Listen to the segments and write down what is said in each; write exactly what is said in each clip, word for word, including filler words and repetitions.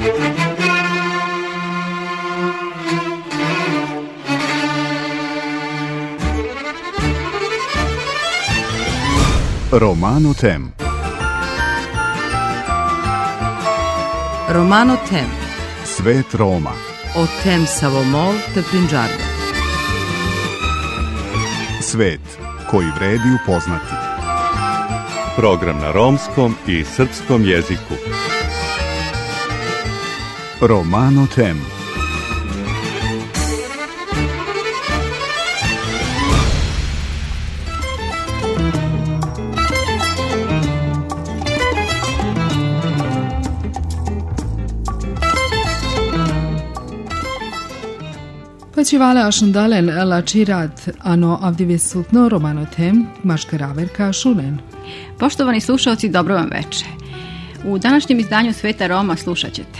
Romano Tem. Romano Tem. Svet Roma. O tem Savomol te Prinđarda. Svet koji vredi upoznati. Program na romskom i srpskom jeziku. Romano Tem. Počivale ašundalen lačirat ano avdivisutno Romano Tem maškaraverka šunen. Poštovani slušalci, dobro vam večer. U današnjem izdanju Sveta Roma slušat ćete: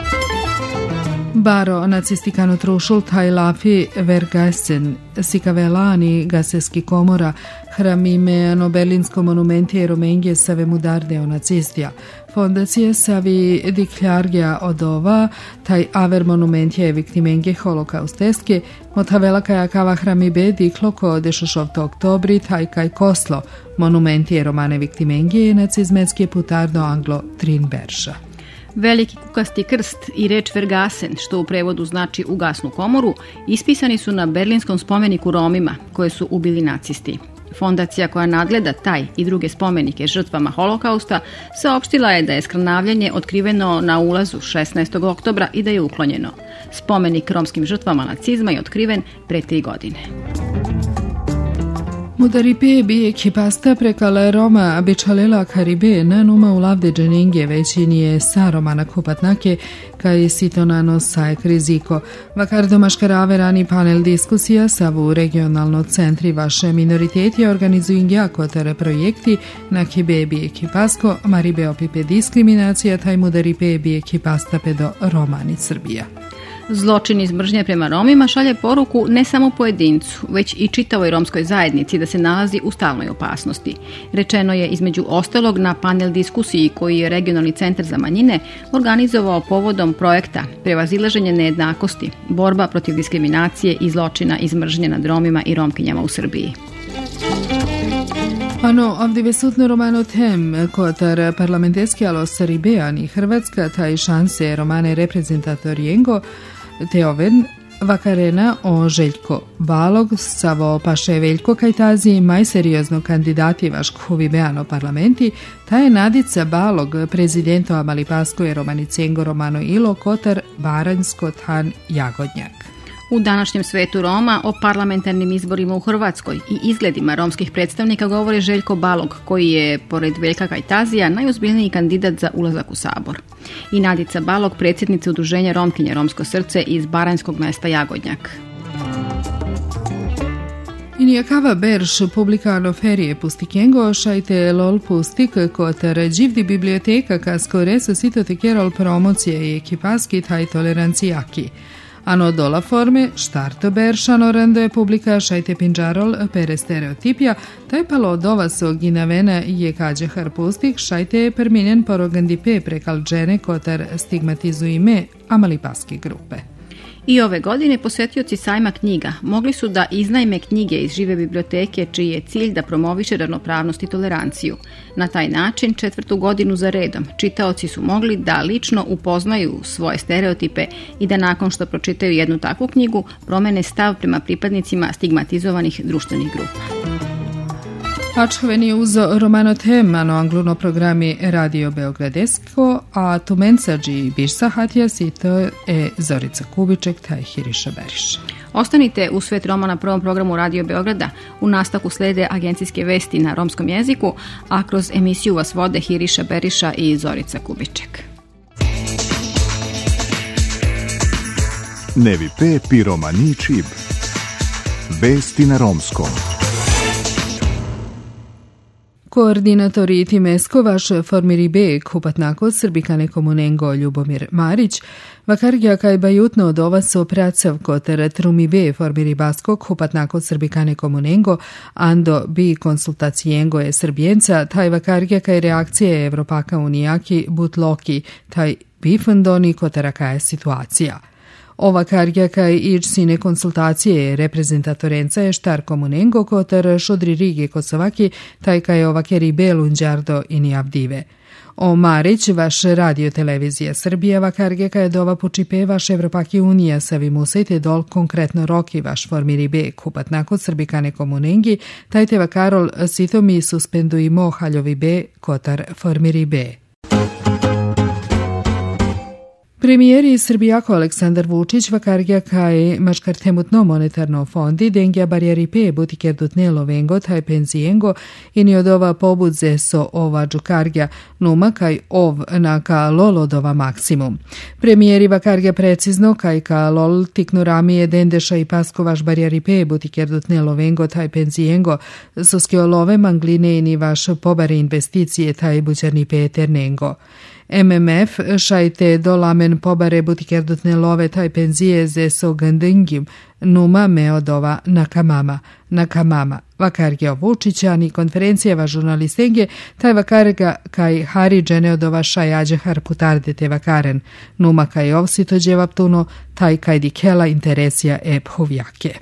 Baro nacistikano trušul taj lafi vergasen, sikavelani gaseski komora, hramime ano berlinsko monumenti romengje save mudardeo nacistija, fondacije savi dikljargja odova, taj aver monumentje viktimenge holokausteske, motavela kajakava hramibe dikloko dešošovto oktobri, taj kaj koslo, monumenti romane viktimenge nacizmetske putardo anglo trin berša. Veliki kukasti krst i reč Vergasen, što u prevodu znači ugasnu komoru, ispisani su na berlinskom spomeniku Romima koje su ubili nacisti. Fondacija koja nadgleda taj i druge spomenike žrtvama holokausta saopštila je da je skrnavljanje otkriveno na ulazu šesnaestog oktobra i da je uklonjeno. Spomenik romskim žrtvama nacizma je otkriven pre tri godine. Mudaripe bi ekipasta prekala Roma bičalela Karibe na numa ulavde dženenge većinije sa Romana Kupatnake kaj sitonano sajek riziko. Vakar domaškarave rani panel diskusija savu regionalno centri vaše minoriteti organizuju jakotare projekti na kibe bi ekipasko maribe opipe diskriminacija taj mudaripe bi ekipasta pedo Romani Srbija. Zločin iz mržnje prema Romima šalje poruku ne samo pojedincu, već i čitavoj romskoj zajednici da se nalazi u stalnoj opasnosti. Rečeno je između ostalog na panel diskusiji koji je Regionalni centar za manjine organizovao povodom projekta Prevazilaženje nejednakosti, borba protiv diskriminacije i zločina iz mržnje nad Romima i Romkinjama u Srbiji. Ano, avdivesutno Romano Tem, kotar parlamenteski alo Saribeani Hrvatska, taj šanse romane reprezentatorijengo, te oven vakarena o Željko Balog, savo paše Veljko Kajtazi, maj seriozno kandidati vaš kuvibeano parlamenti, ta je Nadica Balog, prezidento Amalipasko je Romanicengo Romano Ilo, kotar Baranjsko Tan Jagodnjak. U današnjem svetu Roma o parlamentarnim izborima u Hrvatskoj i izgledima romskih predstavnika govori Željko Balog, koji je, pored Veljka Kajtazija, najozbiljniji kandidat za ulazak u Sabor. I Nadica Balog, predsjednica udruženja Romkinja Romsko srce iz baranjskog mesta Jagodnjak. Inijakava berš publikano ferije pustikengo šajte lol pustik kotar dživdi biblioteka kaskore sa sitote kerol promocije i ekipaski taj tolerancijaki. Ano dola forme, štarto beršano rando je publika šajte pinđarol pere stereotipija, taj palo dova so ginavena je kađe harpustik šajte perminen porogandipe prekal džene kotar stigmatizuju ime amalipaske grupe. I ove godine posjetioci sajma knjiga mogli su da iznajme knjige iz žive biblioteke čiji je cilj da promoviše ravnopravnost i toleranciju. Na taj način četvrtu godinu za redom čitaoci su mogli da lično upoznaju svoje stereotipe i da nakon što pročitaju jednu takvu knjigu promene stav prema pripadnicima stigmatizovanih društvenih grupa. Ačhoveni uzo Romano Tem, ano angluno programi Radio Beogradesko, a tu mensađi Bišsa Hatijas i to je Zorica Kubiček, taj Hiriša Beriša. Ostanite u Svet Roma na prvom programu Radio Beograda. U nastavku slede agencijske vesti na romskom jeziku, a kroz emisiju vas vode Hiriša Beriša i Zorica Kubiček. Nevi pe pi romani čib. Vesti na romskom. Koordinatori Timesko vaš formiribe Kupatnako Srbikane Komunengo Ljubomir Marić, vakargja kaj bajutno od ova so pracav kotar trumibe formiribasko Kupatnako Srbikane Komunengo, ando bi konsultacijengo je Srbijenca, taj vakargja kaj reakcije Evropaka unijaki butloki, taj bifandoni kotara kaja situacija. Ova kargja kaj ič sine konsultacije reprezentatorenca je štar komunengo kotar šodri rige kosovaki taj kaj ovake ribe lunđardo i nijavdive. O Marić, vaš radio televizija Srbija, vakarge kaj dova počipe vaš Evropaki unija sa vi musajte dol konkretno roki vaš formi ribe kupat nakon srbikane komunengi, tajte vakarol sitomi suspendujimo haljovi be kotar formi ribe. Premijeri Srbijako Aleksandar Vučić vakargja kaj maškartemutno monetarno fondi dengja barjeri pe butikerdutnelo vengo taj penzijengo i ni od ova pobudze so ova džukargja numa kaj ov na ka lolodova maksimum. Premijeri vakargja precizno kaj ka lol tiknoramije dendeša i paskovaš barjeri pe butikerdutnelo vengo taj penzijengo soske olove mangline i ni vaš pobare investicije taj bućarni pe eternengo. M M F šajte dolamen pobare butikerdutne love taj penzije ze so gandingim numa meodova nakamama, nakamama. Vakargja Vučića ni konferencijeva žurnalistenge taj vakarga kaj hari dženeodova šajađe harputarde te vakaren numa kaj ovsitođeva ptuno taj kaj dikela interesija e phovjake.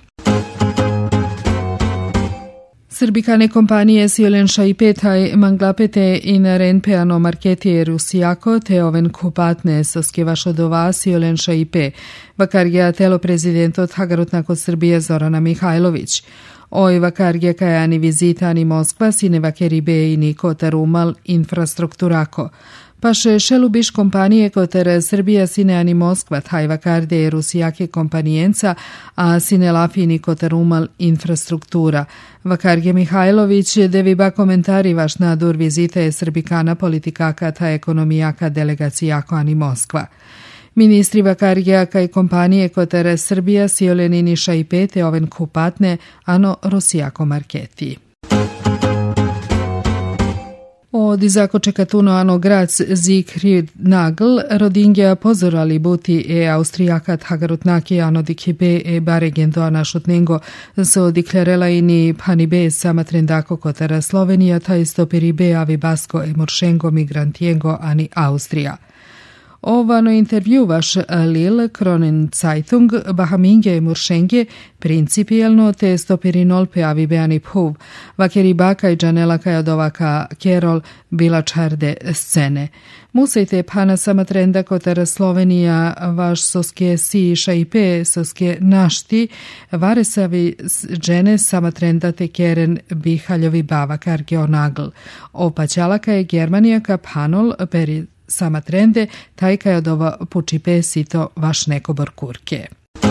Srbikane kompanije Siolenša i Petaj manglapete i na renpeano marketije Rusijako te oven kupatne soskevašodova Siolenša i Pe, vakargja telo prezidento Hagarutna kod Srbije Zorana Mihajlović. Oj vakargja kajani vizitani Moskva sine vakeri be i niko tarumal infrastrukturako. Paše šelubiš kompanije kotar Srbija sine ani Moskva taj vakarde je Rusijake kompanijenca, a sine lafini kotar umal infrastruktura. Vakarge Mihajlović deviba komentari vaš nadur vizita je Srbikana politikaka ta ekonomijaka delegacijako ani Moskva. Ministri vakargja kaj kompanije kotar Srbija siolenini šajpete oven kupatne ano Rusijako marketi. Od izako čekatuno ano grac Siegfried Nagl rodingja pozorali buti e Austrijakat Hagarutnaki ano dikibe e baregendo ana šutnengo so deklarela ini panibe sama trendako kotara Slovenija ta istopiribe avi basko e moršengo migrantiengo ani Austrija. Ovano intervju vaš Lil Kronen Zeitung Bahaminge i Muršenge principijelno te stopirinol pe avi beani phuv, vakeri baka i džanela kajadovaka kerol bila čarde scene. Musajte pana sama trenda kotara Slovenija vaš soske si šajpe soske našti, varesavi džene sama trenda te keren bihaljovi bavakar geonagl. Opaćalaka je Germanija ka panol peri sama trende, taj kaj od ova pučipe sito vaš nekobor kurke.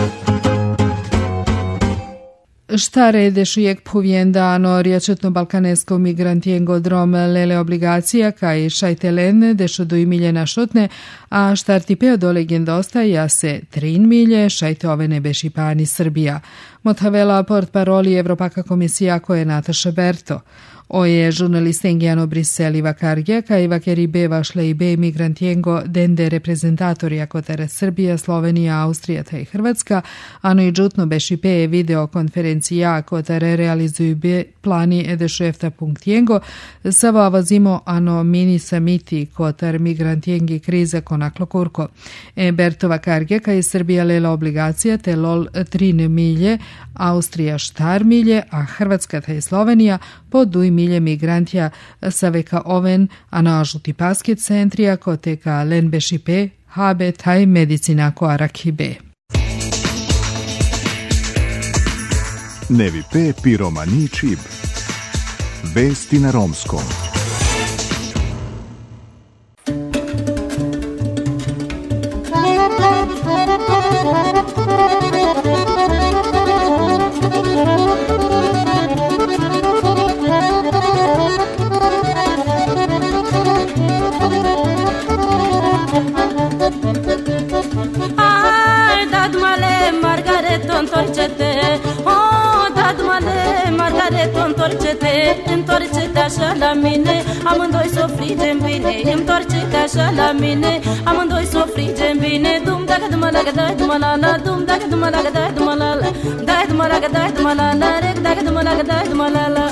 Štare dešujek puvjenda ano riječetno balkanesko migrantijengo drom lele obligacija kaj šajtelen dešo do imiljena šutne, a štarti peo do legenda ostaja se trin milje šajte ove nebeši pani Srbija. Motavela port paroli Evropaka komisija koje Nataša Berto. Oje žurnalistengijano Briseli vakargja kaj vakeri be vašle i be migrantijengo dende reprezentatorija kotara Srbija, Slovenija, Austrija te i Hrvatska, ano i džutno beši pe videokonferencija kotare realizuju be plani edešefta punktjengo, sava avazimo ano mini samiti kotar migrantijengi kriza konaklo kurko. E Berto vakargja kaj Srbija lela obligacija te lol trin milje, Austrija štar milje, a Hrvatska te i Slovenija po duj milje migrantija sa veka oven, a na žuti paske centrija koteka lenbešipe, habe taj medicinako arakibe. Nevi pe piromani čib. Vesti na romskom. Întoarce-te așa la mine, amândoi s-o frigem bine. Întoarce-te așa la mine, amândoi s-o frigem bine. Dum dacă dum dacă dai dum la la, dum dacă dum dacă dai dum la la, dai dum dacă dai dum la la, rec dacă dum dacă dai dum la la.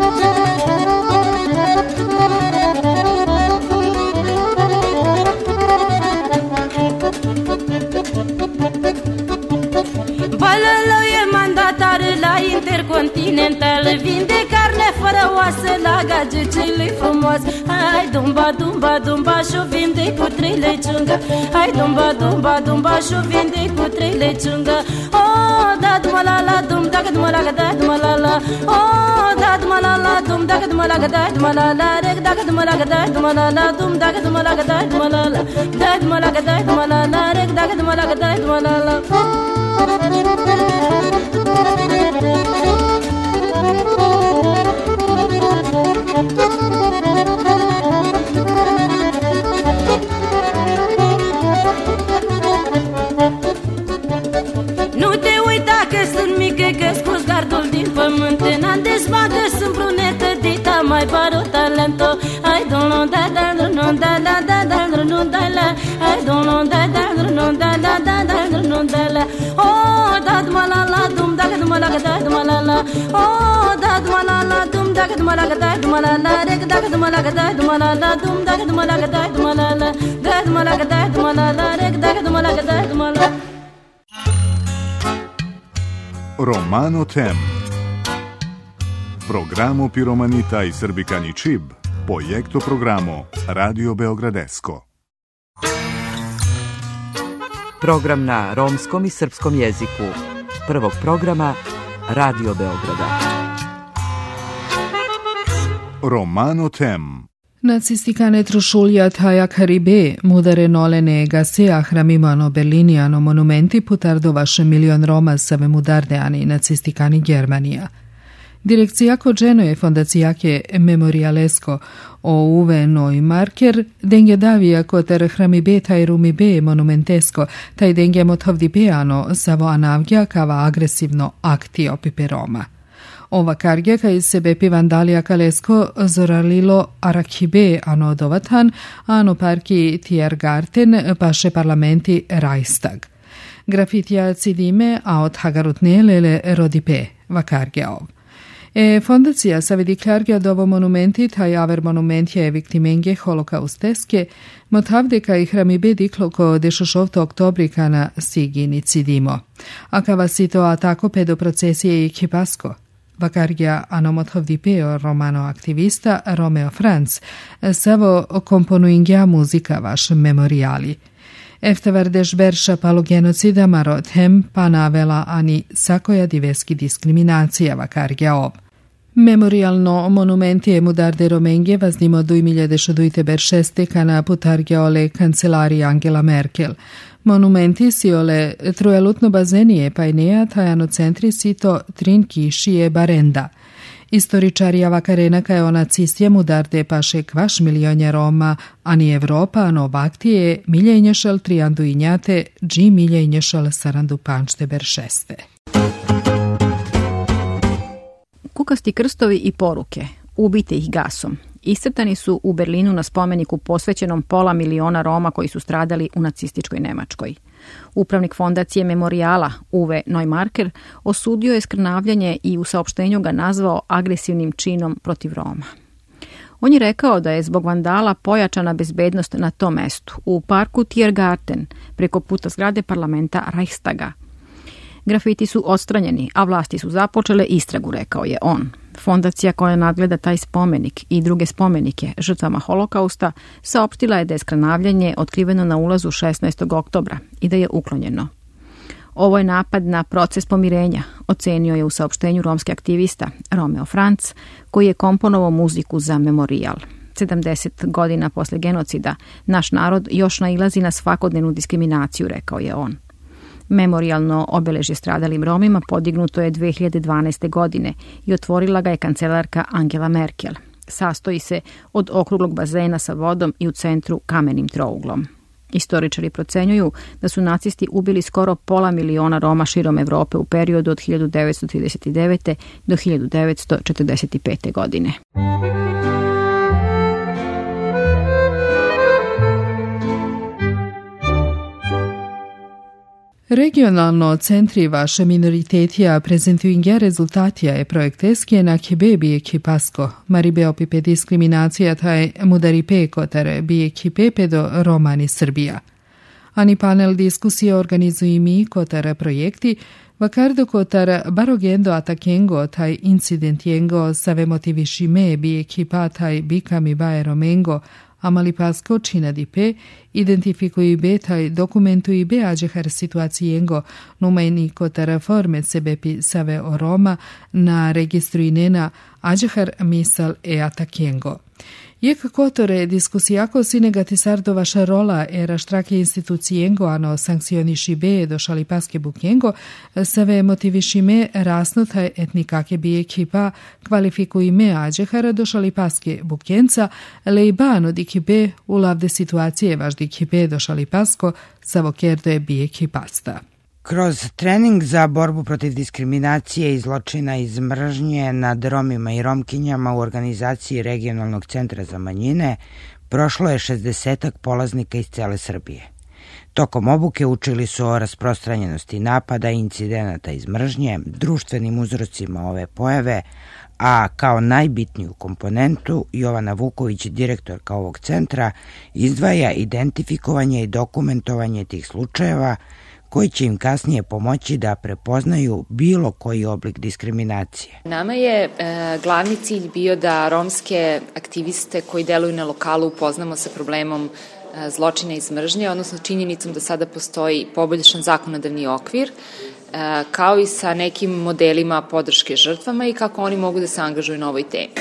Balălău e mandatar la Intercontinental, vinde carne fără oasă la gagiucele frumos. Hai dumba, dumba, dumba și-o vinde cu trei leciungă. Hai dumba, dumba, dumba și-o vinde cu trei leciungă. Oh, da duma la la dum, dacă duma la ga da duma la la. Oh, da duma la la dum, dacă duma la ga da duma la la. Reg dacă duma la ga da duma la la, dum dacă duma la ga da duma la la. Da duma la ga da duma la la, reg dacă duma la ga da duma la la. Nu te uita că sunt mică, că scos gardul din pământ. N-am desma că sunt brunetă, dita mai pare o talento. Hai domnul da da nu da da da da nu da la. Hai domnul da da nu da da da da nu da la. Oh, da duma la la dum, dacă duma la ga da duma la la. Oh, da duma la la dum, dacă duma la ga da duma la la. Reg dacă duma la ga da duma la la, dum dacă duma la ga da duma la la. Da duma la ga da duma la la, reg dacă duma la ga da duma la. Romano Tem. Programo Piromanita i Srbikani Čib. Projekto programo Radio Beogradesco. Program na romskom i srpskom jeziku. Prvog programa Radio Beograda. Romano Tem. Nacistikane trušulja taja Karibe, mudare nolene gasea hramimano Berliniano monumenti putardovaše milion Roma save mudardeani nacistikani Germanija. Direkcija Kođenoje fondacijake Memorialesko o uve noi marker denge davija koter hramibe taj rumibe monumentesko taj denge motovdipeano savo anavgja kava agresivno akti opipe Roma. Ova kargja kaj sebe pivandalija kalesko zoralilo arakibe ano dovatan, ano parki Tiergarten paše parlamenti Reichstag. Grafitija cidime a od hagarutnelele rodipe vakargja ov. E fondacija savedi klargja dovo monumenti taj aver monumentje viktimenge holokausteske motavde kaj hramibe dikloko dešošovto oktobrikana sigini cidimo. Akava sito atako pedo procesije i kipasko. Vakargja anomotovdipeo romano aktivista Romeo Franz savo komponuingja muzika vaš memoriali. Eftevardež berša palo genocida maro tem panavela ani sakoja diveski diskriminacija vakargja ov. Memorialno monumenti mudarde Romengje vaznimo du miljade šodujte beršeste kana putargja ole kancelari Angela Merkel. Monumenti si ole trojelutno bazenije pajneja tajano centri sito trin kišije barenda. Istoričarija vakarena kaj ona cistje mudarde paše kvaš milionja Roma, ani Evropa, ano vaktije miljenješal triandu injate, dži miljenješal sarandu pančte beršeste. Kukasti krstovi i poruke, ubite ih gasom, iscrtani su u Berlinu na spomeniku posvećenom pola miliona Roma koji su stradali u nacističkoj Nemačkoj. Upravnik fondacije Memorijala Uwe Neumarker osudio je skrnavljanje i u saopštenju ga nazvao agresivnim činom protiv Roma. On je rekao da je zbog vandala pojačana bezbednost na tom mestu, u parku Tiergarten, preko puta zgrade parlamenta Reichstaga. Grafiti su odstranjeni, a vlasti su započele istragu, rekao je on. Fondacija koja nadgleda taj spomenik i druge spomenike žrtvama holokausta saopštila je da je skrnavljanje otkriveno na ulazu šesnaestog oktobra i da je uklonjeno. Ovo je napad na proces pomirenja, ocenio je u saopštenju romski aktivista Romeo Franz, koji je komponovao muziku za Memorijal. sedamdeset godina posle genocida naš narod još nailazi na svakodnevnu diskriminaciju, rekao je on. Memorijalno obeležje stradalim Romima podignuto je dve hiljade dvanaeste. godine i otvorila ga je kancelarka Angela Merkel. Sastoji se od okruglog bazena sa vodom i u centru kamenim trouglom. Istoričari procenjuju da su nacisti ubili skoro pola miliona Roma širom Evrope u periodu od hiljadu devetsto trideset devete. do hiljadu devetsto četrdeset pete. godine. Regionalno centri vaše minoritetija prezentuingia rezultatija je projekteskije na kibe bijeki pasko, maribe opipe diskriminacija taj mudaripe kotare bijeki pepe do Romani Srbija. Ani panel diskusije organizuju mi kotara projekti, vakardo kotar barogendo atakengo taj incidentiengo save motivishime bijeki pa taj bikami bae romengo, amali pasko čina dipe, identifikuju be taj dokumentu i be ađehar situacijengo, numajni kotara forme sebepi save o Roma na registru inena ađehar misal e atakengo. Jek kotore diskusijako sinegati sardo vaša rola era štrake institucijengo ano sankcioniši be do šalipaske bukengo, save motivišime rasnotaj etnikake bi ekipa kvalifikujime ađehara do šalipaske bukenca, le i bano di kibe u lavde situacije vaš di kibe do šalipasko savo kerde bi ekipasta. Kroz trening za borbu protiv diskriminacije i zločina iz mržnje nad Romima i Romkinjama u organizaciji Regionalnog centra za manjine prošlo je šezdesetak polaznika iz cele Srbije. Tokom obuke učili su o rasprostranjenosti napada i incidenata iz mržnje, društvenim uzrocima ove pojave, a kao najbitniju komponentu Jovana Vuković, direktorka ovog centra, izdvaja identifikovanje i dokumentovanje tih slučajeva koji će im kasnije pomoći da prepoznaju bilo koji oblik diskriminacije. Nama je e, glavni cilj bio da romske aktiviste koji deluju na lokalu upoznamo sa problemom e, zločina iz mržnje, odnosno činjenicom da sada postoji poboljšan zakonodavni okvir, e, kao i sa nekim modelima podrške žrtvama i kako oni mogu da se angažuju na ovoj temi.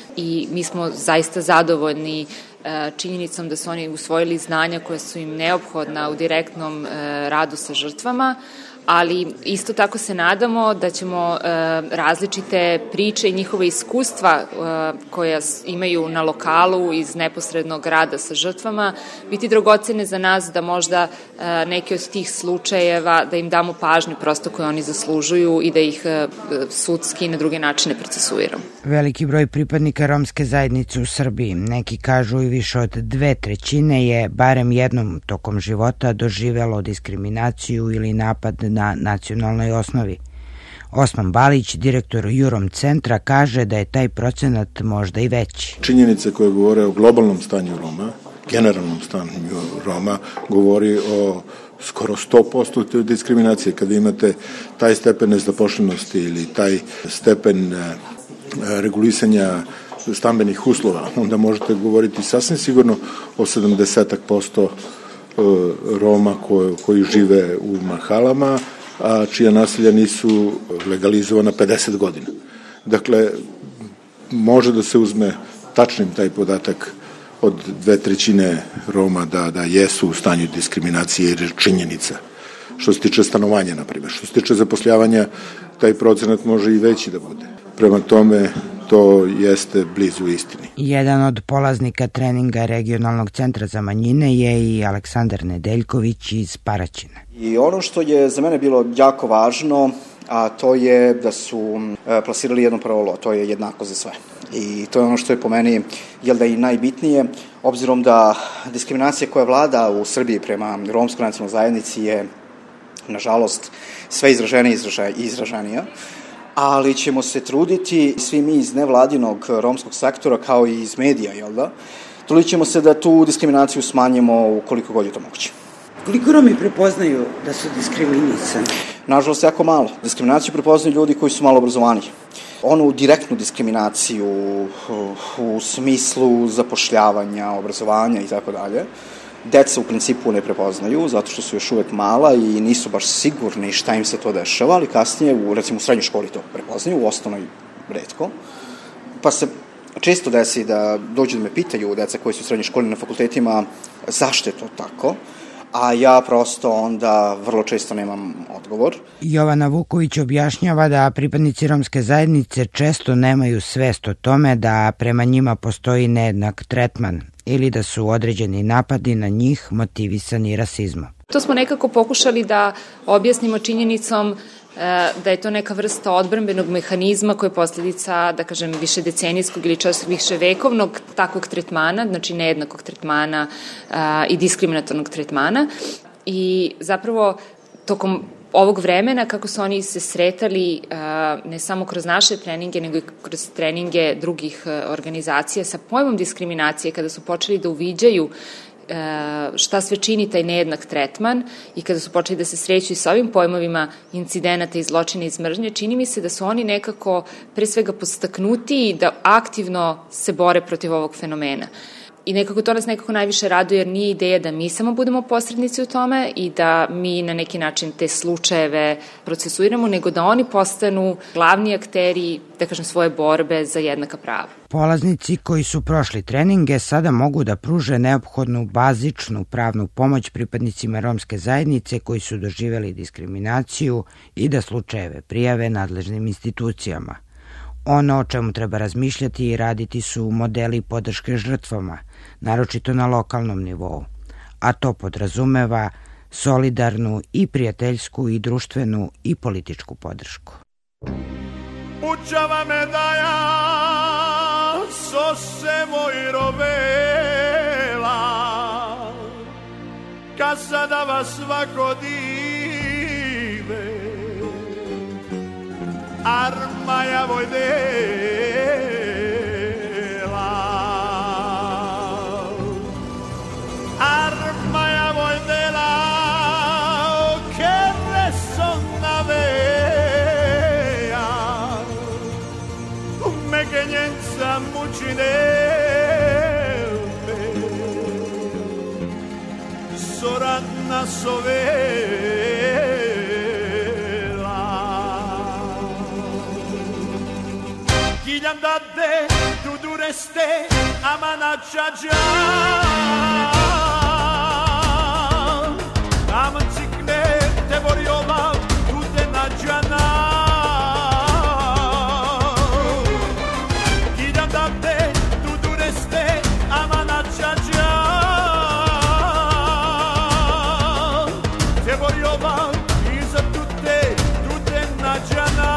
I mi smo zaista zadovoljni činjenicom da su oni usvojili znanja koja su im neophodna u direktnom radu sa žrtvama, ali isto tako se nadamo da ćemo različite priče i njihove iskustva koja imaju na lokalu iz neposrednog rada sa žrtvama biti dragocene za nas da možda neke od tih slučajeva da im damo pažnju prosto koju oni zaslužuju i da ih sudski i na druge načine procesuiramo. Veliki broj pripadnika romske zajednice u Srbiji, neki kažu i više od dve trećine, je barem jednom tokom života doživelo diskriminaciju ili napad na nacionalnoj osnovi. Osman Balić, direktor Jurom centra, kaže da je taj procenat možda i veći. Činjenice koje govore o globalnom stanju Roma, generalnom stanju Roma, govori o skoro sto posto diskriminacije. Kada imate taj stepen nezaposlenosti ili taj stepen regulisanja stambenih uslova, onda možete govoriti sasvim sigurno o sedamdeset posto Roma koji, koji žive u mahalama, a čija naselja nisu legalizovana pedeset godina. Dakle, može da se uzme tačnim taj podatak od dve trećine Roma da, da jesu u stanju diskriminacije jer je činjenica. Što se tiče stanovanja, na primjer. Što se tiče zapošljavanja, taj procenat može i veći da bude. Prema tome, to jeste blizu istini. Jedan od polaznika treninga Regionalnog centra za manjine je i Aleksandar Nedeljković iz Paraćina. I ono što je za mene bilo jako važno, a to je da su plasirali jedno pravilo, to je jednako za sve. I to je ono što je po meni, jel da i najbitnije, obzirom da diskriminacija koja vlada u Srbiji prema romskoj nacionalnoj zajednici je, nažalost, sve izraženija i izraženija, ali ćemo se truditi, svi mi iz nevladinog romskog sektora, kao i iz medija, jel da, trudit ćemo se da tu diskriminaciju smanjimo ukoliko god je to moguće. Koliko Romi prepoznaju da su diskriminisani? Nažalost, jako malo. Diskriminaciju prepoznaju ljudi koji su malo obrazovaniji. Onu direktnu diskriminaciju u smislu zapošljavanja, obrazovanja i tako dalje, deca u principu ne prepoznaju, zato što su još uvek mala i nisu baš sigurni šta im se to dešava, ali kasnije, u, recimo u srednjoj školi to prepoznaju, u osnovnoj retko. Pa se često desi da dođu da me pitaju deca koji su u srednjoj školi na fakultetima zašto je to tako, a ja prosto onda vrlo često nemam odgovor. Jovana Vuković objašnjava da pripadnici romske zajednice često nemaju svest o tome da prema njima postoji nejednak tretman ili da su određeni napadi na njih motivisani rasizmom. To smo nekako pokušali da objasnimo činjenicom da je to neka vrsta odbrambenog mehanizma koja je posljedica, da kažem, više decenijskog ili čas više vekovnog takvog tretmana, znači nejednakog tretmana a, i diskriminatornog tretmana. I zapravo tokom ovog vremena kako su oni se sretali ne samo kroz naše treninge, nego i kroz treninge drugih organizacija sa pojmom diskriminacije, kada su počeli da uviđaju šta sve čini taj nejednak tretman i kada su počeli da se sreću i sa ovim pojmovima incidenata i zločina iz mržnje, čini mi se da su oni nekako pre svega podstaknuti da aktivno se bore protiv ovog fenomena. I nekako to nas nekako najviše raduje, jer nije ideja da mi samo budemo posrednici u tome i da mi na neki način te slučajeve procesuiramo, nego da oni postanu glavni akteri, da kažem, svoje borbe za jednaka prava. Polaznici koji su prošli treninge sada mogu da pruže neophodnu bazičnu pravnu pomoć pripadnicima romske zajednice koji su doživeli diskriminaciju i da slučajeve prijave nadležnim institucijama. Ono o čemu treba razmišljati i raditi su modeli podrške žrtvama, naročito na lokalnom nivou, a to podrazumeva solidarnu i prijateljsku i društvenu i političku podršku. Učava me da ja so se moj rovela, kad sada vas svako dive, armaja vojdela, armaja vojdela, che resonna vea, me genjenca mučinelme, soranna sovela. Andate, tu dureste, amanaccia già. Amancikne, te vorjova, tu te nađana. Andate, tu dureste, amanaccia già. Te vorjova, iza tutte, tu te nađana.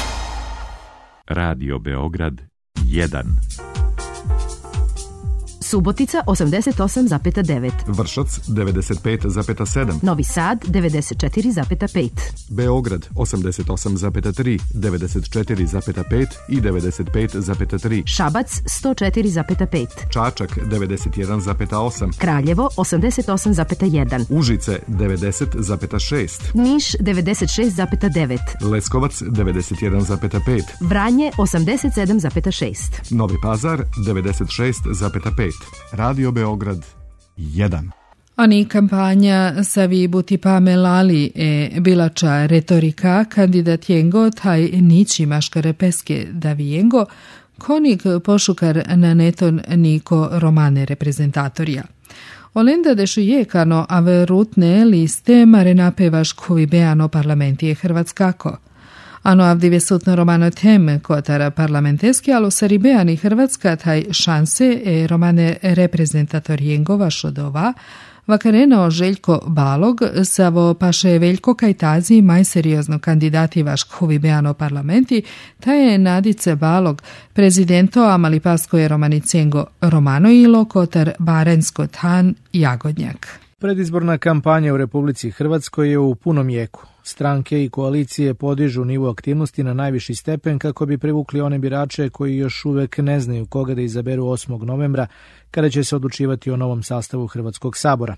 Radio Beograd jedan. Subotica osamdeset osam zarez devet, Vršac devedeset pet zarez sedam, Novi Sad devedeset četiri zarez pet, Beograd osamdeset osam zarez tri, devedeset četiri zarez pet i devedeset pet zarez tri, Šabac sto četiri zarez pet, Čačak devedeset jedan zarez osam, Kraljevo osamdeset osam zarez jedan, Užice devedeset zarez šest, Niš devedeset šest zarez devet, Leskovac devedeset jedan zarez pet, Vranje osamdeset sedam zarez šest, Novi Pazar devedeset šest zarez pet, Radio Beograd jedan. Oni kampanja savi buti pamelali e bilača retorika kandidat jengo taj niči maškare peske da viengo, konik pošukar na neton niko romane reprezentatorija. Olenda dešu jekano ave rutne liste mare napevaš kovi beano parlamentije Hrvatskako. Ano avdive sutno romano teme kotara parlamenteski, alo sari beani Hrvatska taj šanse e romane reprezentatorijengo vašodova, vakareno Željko Balog, savo paše Veljko Kajtazi maj seriozno kandidati vaš kovi beano parlamenti, ta je Nadice Balog, prezidento Amalipasko je romanicengo Romano Ilo, kotar Barensko Tan Jagodnjak. Predizborna kampanja u Republici Hrvatskoj je u punom jeku. Stranke i koalicije podižu nivo aktivnosti na najviši stepen kako bi privukli one birače koji još uvek ne znaju koga da izaberu osmog novembra, kada će se odlučivati o novom sastavu Hrvatskog sabora.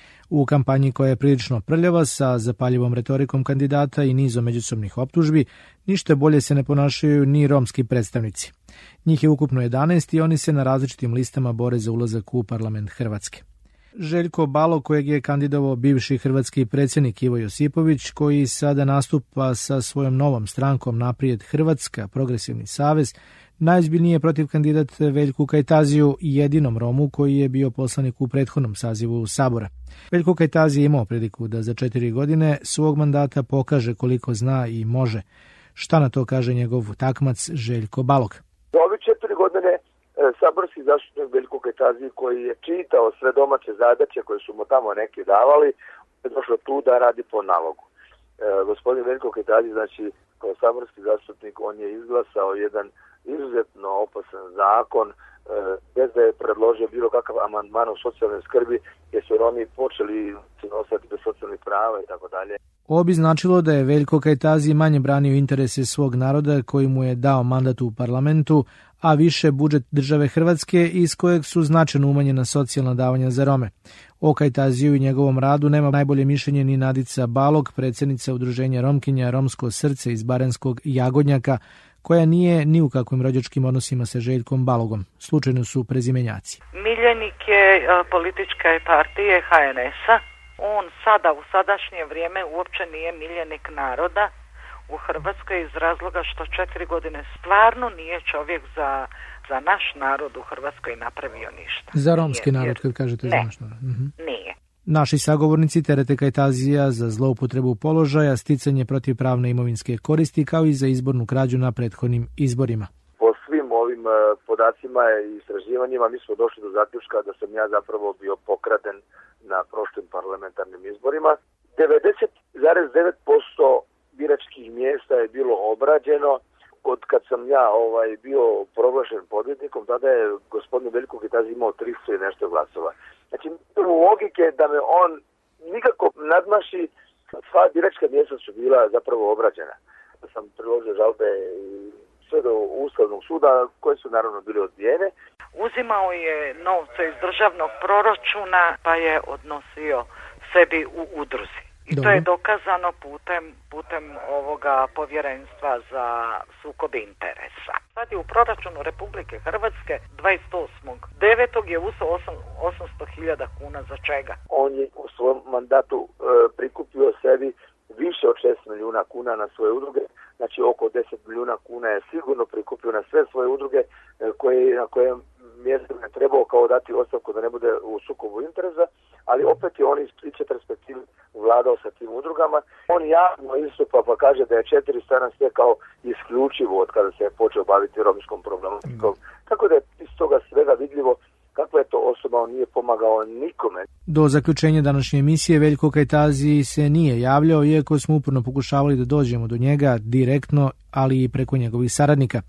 U kampanji koja je prilično prljava sa zapaljivom retorikom kandidata i nizom međusobnih optužbi, ništa bolje se ne ponašaju ni romski predstavnici. Njih je ukupno jedanaest i oni se na različitim listama bore za ulazak u parlament Hrvatske. Željko Balog, kojeg je kandidovao bivši hrvatski predsjednik Ivo Josipović, koji sada nastupa sa svojom novom strankom Naprijed Hrvatska, Progresivni savez, najozbiljniji je protiv kandidat Veljku Kajtaziju, jedinom Romu koji je bio poslanik u prethodnom sazivu Sabora. Veljko Kajtazi je imao priliku da za četiri godine svog mandata pokaže koliko zna i može. Šta na to kaže njegov takmac Željko Balog? Za ove četiri godine saborski zastupnik Veljko Kajtazi, koji je čitao sve domaće zadaće koje su mu tamo neki davali, je došao tu da radi po nalogu. E, gospodin Veljko Kajtazi, znači, kao saborski zastupnik, on je izglasao jedan izuzetno opasan zakon, e, bez da je predložio bilo kakav amandman u socijalnoj skrbi, jer su Romi počeli ostati bez socijalnih prava i tako dalje. Ovo bi značilo da je Veljko Kajtazi manje branio interese svog naroda koji mu je dao mandat u parlamentu, a više budžet države Hrvatske iz kojeg su značajno umanjena socijalna davanja za Rome. O Kajtaziju i njegovom radu nema najbolje mišljenje ni Nadica Balog, predsjednica udruženja Romkinja Romsko srce iz Barenskog Jagodnjaka, koja nije ni u kakvim rođačkim odnosima sa Željkom Balogom. Slučajno su prezimenjaci. Miljenik je političke partije H N S-a. On sada u sadašnje vrijeme uopće nije miljenik naroda u Hrvatskoj iz razloga što četiri godine stvarno nije čovjek za, za naš narod u Hrvatskoj napravio ništa. Za romski nije, narod, kad kažete ne, za naš narod. Mhm. Nije. Naši sagovornici terete Kajtazija za zloupotrebu položaja, sticanje protivpravne imovinske koristi, kao i za izbornu krađu na prethodnim izborima. Po svim ovim uh, podacima i istraživanjima mi smo došli do zaključka da sam ja zapravo bio pokraden na prošlim parlamentarnim izborima. devedeset zarez devet posto biračkih mjesta je bilo obrađeno. Od kad sam ja ovaj bio proglašen pobjednikom, tada je gospodin Veljko Kajtazi imao tristo i nešto glasova. Znači, u logike da me on nikako nadmaši, sva biračka mjesta su bila zapravo obrađena. Da sam priložio žalbe sve do Ustavnog suda, koje su naravno bile odbijene. Uzimao je novce iz državnog proračuna, pa je odnosio sebi u udruzi. I to je dokazano putem, putem ovoga povjerenstva za sukob interesa. Sad je u proračunu Republike Hrvatske dvadeset osmog devetog je uzeo osamsto hiljada kuna. Za čega? On je u svom mandatu e, prikupio sebi više od šest milijuna kuna na svoje udruge. Znači oko deset milijuna kuna je sigurno prikupio na sve svoje udruge e, koje, na koje mjesto je trebao kao dati ostavku da ne bude u sukobu interesa, ali opet je on iz četrdeset perspektive vladao sa tim udrugama. On javno istupa pa kaže da je četiri strana sve kao isključivo od kada se je počeo baviti romskom problematikom. Mm. Tako da je iz toga svega vidljivo kakva je to osoba, on nije pomagao nikome. Do zaključenja današnje emisije Veljko Kajtazi se nije javljao, iako smo uporno pokušavali da dođemo do njega direktno, ali i preko njegovih saradnika.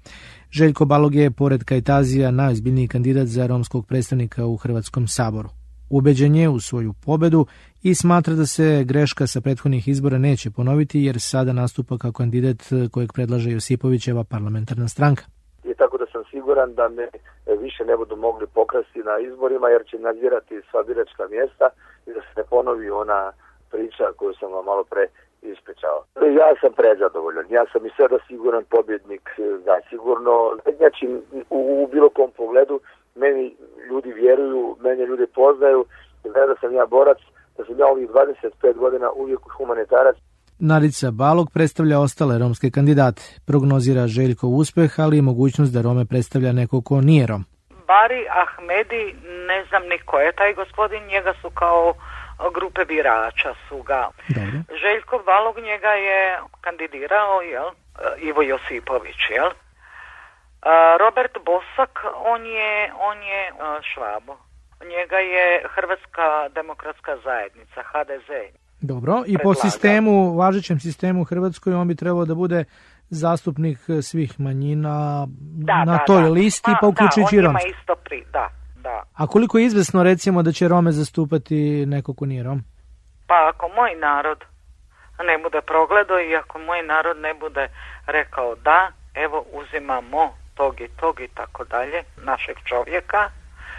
Željko Balog je, pored Kajtazija, najozbiljniji kandidat za romskog predstavnika u Hrvatskom saboru. Ubeđen je u svoju pobedu i smatra da se greška sa prethodnih izbora neće ponoviti, jer sada nastupa kao kandidat kojeg predlaže Josipovićeva parlamentarna stranka. I tako da sam siguran da me više ne budu mogli pokrasti na izborima, jer će nadzirati sva biračka mjesta i da se ne ponovi ona priča koju sam vam malo pre ispričao. Ja sam prezadovoljan, ja sam i sada siguran pobjednik, zasigurno. Znači, u, u bilo kom pogledu meni ljudi vjeruju, mene ljudi poznaju, da sam ja borac, da sam ja ovih dvadeset pet godina uvijek humanitarac. Nadica Balog predstavlja ostale romske kandidate. Prognozira Željkov uspeh, ali i mogućnost da Rome predstavlja neko ko nije Rom. Bari Ahmedi, ne znam ni ko je taj gospodin, njega su kao grupe birača su ga. Dobro. Željko Balog njega je kandidirao, jel? Ivo Josipović, jel? Robert Bosak, on je, on je Švabo. Njega je Hrvatska demokratska zajednica, H D Z. Dobro, i po sistemu, važećem sistemu u Hrvatskoj, on bi trebao da bude zastupnik svih manjina da, na da, toj da. listi, pa, pa uključujući i romske. Isto pri, da, da. A koliko je izvesno, recimo, da će Rome zastupati neko ko nije Rom? Pa ako moj narod ne bude progledao i ako moj narod ne bude rekao da, evo uzimamo tog i tog i tako dalje, našeg čovjeka,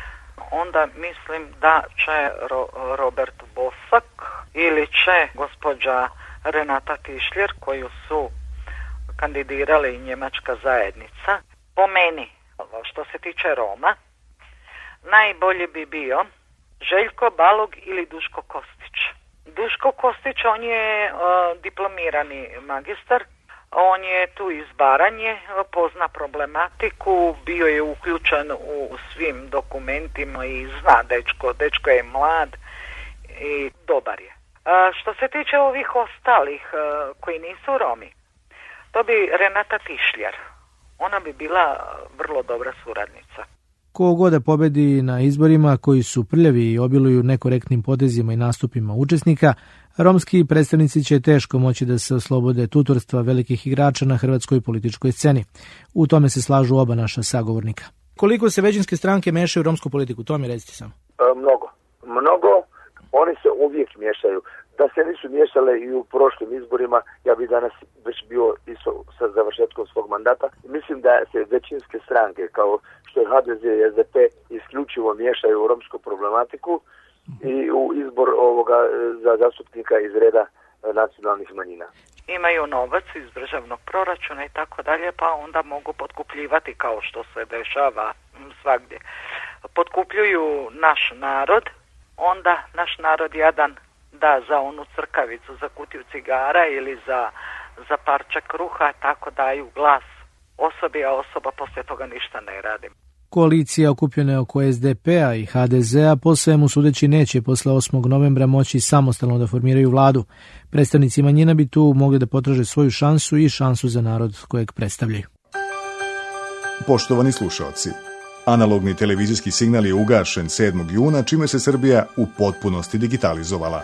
onda mislim da će Ro- Robert Bosak ili će gospođa Renata Tišljer, koju su kandidirali njemačka zajednica. Po meni, što se tiče Roma, najbolji bi bio Željko Balog ili Duško Kostić. Duško Kostić, on je uh, diplomirani magistar, on je tu iz Baranje, pozna problematiku, bio je uključen u svim dokumentima i zna dečko, dečko je mlad i dobar je. A, što se tiče ovih ostalih a, koji nisu Romi, to bi Renata Tišljer, ona bi bila vrlo dobra suradnica. Ko god da pobedi na izborima koji su prljavi i obiluju nekorektnim potezima i nastupima učesnika, romski predstavnici će teško moći da se oslobode tutorstva velikih igrača na hrvatskoj političkoj sceni. U tome se slažu oba naša sagovornika. Koliko se većinske stranke mešaju u romsku politiku? To mi recite samo. E, mnogo. Mnogo. Oni se uvijek miješaju. Da se nisu miješale i u prošlim izborima, ja bi danas već bio isto sa završetkom svog mandata. Mislim da se većinske stranke, kao što je H D Z i S D P, isključivo miješaju u romsku problematiku i u izbor ovoga za zastupnika iz reda nacionalnih manjina. Imaju novac iz državnog proračuna i tako dalje, pa onda mogu potkupljivati kao što se dešava svagdje. Potkupljuju naš narod, onda naš narod jadan da za onu crkavicu, za kutiju cigara ili za, za parče kruha, tako daju glas osobi, a osoba poslije toga ništa ne radi. Koalicija okupljena oko S D P-a i H D Z-a po svemu sudeći neće posle osmog novembra moći samostalno da formiraju vladu. Predstavnici manjina bi tu mogli da potraže svoju šansu i šansu za narod kojeg predstavljaju. Poštovani slušaoci, analogni televizijski signal je ugašen sedmog juna, čime se Srbija u potpunosti digitalizovala.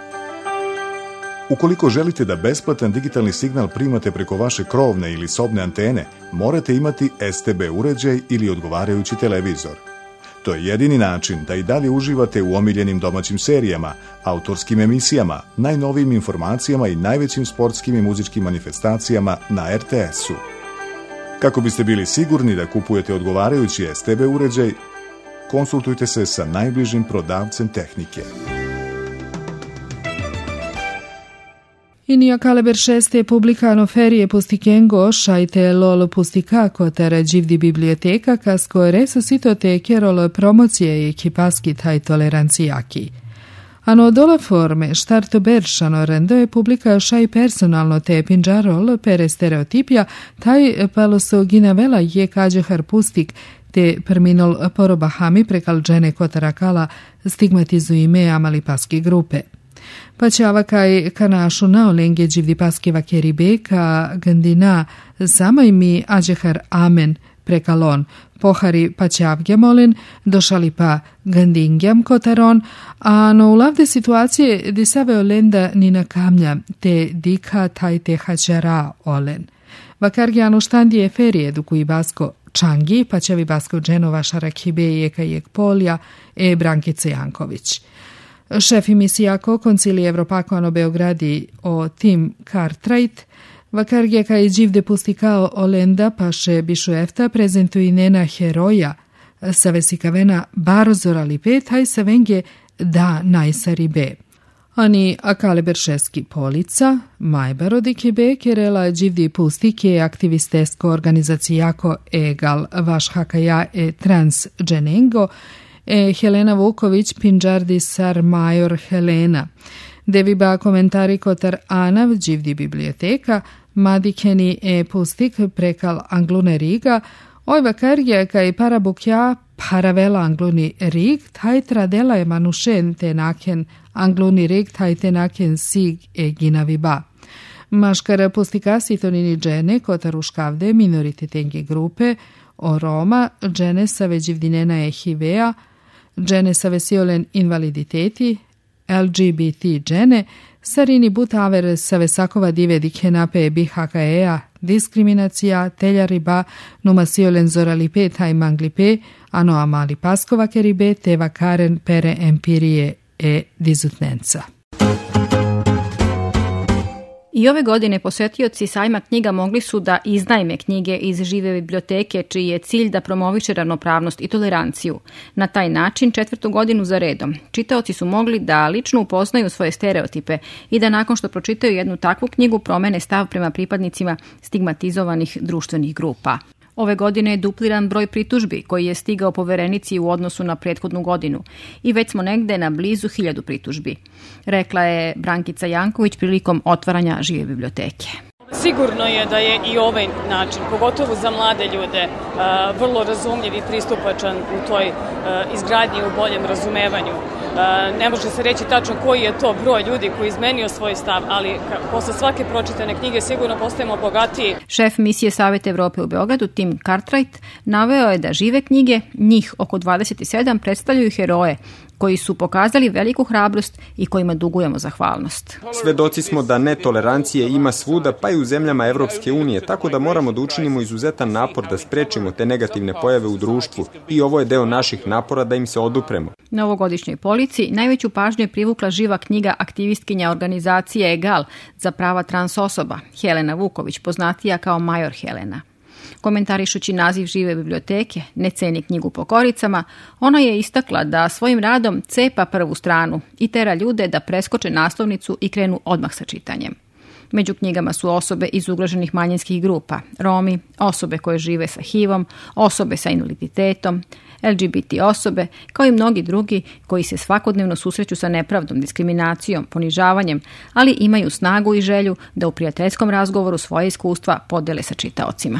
Ukoliko želite da besplatan digitalni signal primate preko vaše krovne ili sobne antene, morate imati S T B uređaj ili odgovarajući televizor. To je jedini način da i dalje uživate u omiljenim domaćim serijama, autorskim emisijama, najnovijim informacijama i najvećim sportskim i muzičkim manifestacijama na R T S-u. Kako biste bili sigurni da kupujete odgovarajući S T B uređaj, konsultujte se sa najbližim prodavcem tehnike. In Jakaleber šest je publicano ferie postikengo šajte lol pustikako tere givdi biblioteka kasko resuscito te kerol promocije i kipaski taj tolerancijaki. Ano dola forme štarto beršano rendo je publika šaj personalno te pinđarol pere stereotipija taj paloso ginavela je kađehar pustik te perminol porobahami prekal džene kotarakala stigmatizuime amalipaski grupe. Paćava kaj kanašu na olenge dživdi paskiva keribe ka gandina samaj mi ađehar amen prekalon pohari paćavge molin došali pa gandingjam kotaron, a no ulavde situacije di save olenda ni na kamlja te dika taj te hađara olen. Vakargjano štandije ferije duku i basko Čangi, Paćevi Baskov Dženova, Šarakibe i Eka Jekpolja e Brankice Janković. Šef emisijako Koncilije Evropako ano Beogradi o Tim Cartwright, Vakargeka i Đivde pustikao Olenda paše bišu efta prezentuji nena heroja sa vesikavena Barzora Lipet, haj sa venge da najsari be. Ani akale beršeski polica, majbarodike be, kerela Đivdi pustike aktivistesko organizacijako egal vaš hakaja e trans dženengo, e Helena Vuković Pinđardi sar major Helena. Deviba komentari kotar Anav Đivdi biblioteka, Madikeni e pustik prekal Anglune Riga, oj vakarje kaj parabukja paravela Angluni Rig, taj tradela je manušen tenaken Angluni Rig, taj tenaken sig e ginaviba. Maškara pustika sitonini džene kotar uškavde minoritetengi grupe, o Roma, džene sa veđivdinena e hivea, džene sa vesiolen invaliditeti, L G B T džene, sarini butaver sa vesakova dive dikenape bihakaea, diskriminacija, teljariba, numasiolen zoralipe taj manglipe, ano amali paskova keribe, teva karen pere empirije e dizutnenca. I ove godine posetioci sajma knjiga mogli su da iznajme knjige iz žive biblioteke, čiji je cilj da promoviše ravnopravnost i toleranciju. Na taj način, četvrtu godinu za redom, čitaoci su mogli da lično upoznaju svoje stereotipe i da nakon što pročitaju jednu takvu knjigu promene stav prema pripadnicima stigmatizovanih društvenih grupa. Ove godine je dupliran broj pritužbi koji je stigao poverenici u odnosu na prethodnu godinu i već smo negde na blizu hiljadu pritužbi, rekla je Brankica Janković prilikom otvaranja žive biblioteke. Sigurno je da je i ovaj način, pogotovo za mlade ljude, vrlo razumljiv i pristupačan u toj izgradnji u boljem razumevanju. Ne može se reći tačno koji je to broj ljudi koji izmenio svoj stav, ali posle svake pročitane knjige sigurno postajemo bogatiji. Šef misije Saveta Evrope u Beogradu, Tim Cartwright, naveo je da žive knjige, njih oko dvadeset sedam, predstavljaju heroje koji su pokazali veliku hrabrost i kojima dugujemo zahvalnost. Svedoci smo da netolerancije ima svuda, pa i u zemljama Evropske unije, tako da moramo da učinimo izuzetan napor da sprečimo te negativne pojave u društvu i ovo je deo naših napora da im se odupremo. Na ovogodišnjoj polici najveću pažnju je privukla živa knjiga aktivistkinja organizacije Egal za prava trans osoba, Helena Vuković, poznatija kao Major Helena. Komentarišući naziv žive biblioteke, ne ceni knjigu po koricama, ona je istakla da svojim radom cepa prvu stranu i tera ljude da preskoče naslovnicu i krenu odmah sa čitanjem. Među knjigama su osobe iz ugroženih manjinskih grupa, Romi, osobe koje žive sa H I V-om, osobe sa invaliditetom, L G B T osobe, kao i mnogi drugi koji se svakodnevno susreću sa nepravdom, diskriminacijom, ponižavanjem, ali imaju snagu i želju da u prijateljskom razgovoru svoje iskustva podele sa čitaocima.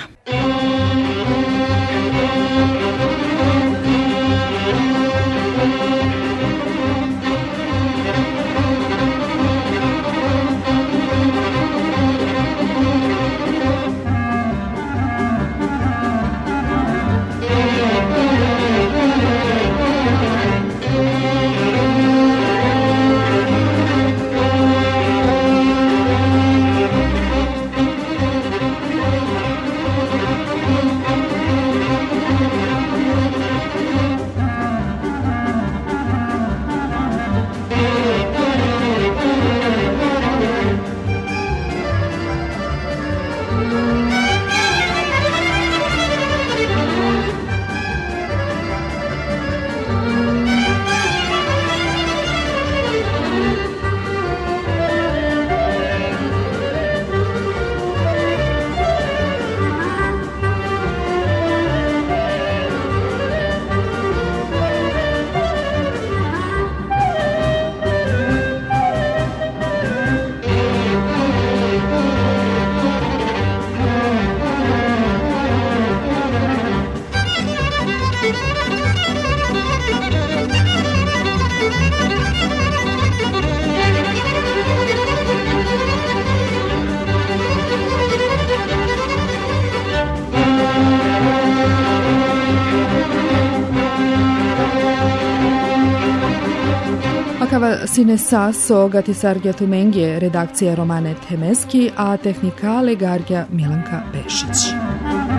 Sine Saso, Gatisargja Tumengje, redakcija Romane Temeski, a tehnika Legargja Milanka Bešić.